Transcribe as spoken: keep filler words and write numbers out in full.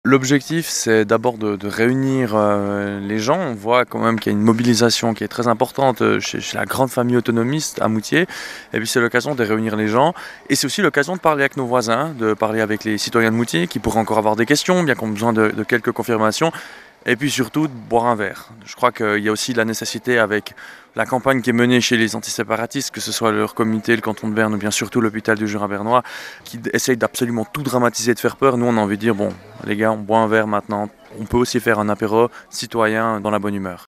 L'objectif, c'est d'abord de de réunir, heu, les gens. On voit quand même qu'il y a une mobilisation qui est très importante, heu, chez chez la grande famille autonomiste à Moutier et puis c'est l'occasion de réunir les gens et c'est aussi l'occasion de parler avec nos voisins, de parler avec les citoyens de Moutier qui pourraient encore avoir des questions, bien qu'on ait besoin de de quelques confirmations et puis surtout de boire un verre. Je crois qu'il y a aussi la nécessité avec la campagne qui est menée chez les antiséparatistes, que ce soit leur comité, le canton de Berne ou bien surtout l'hôpital du Jura bernois, qui d essaye d'absolument tout dramatiser, de faire peur. Nous, on a envie de dire: «Bon, les gars, on boit un verre maintenant, on peut aussi faire un apéro citoyen dans la bonne humeur».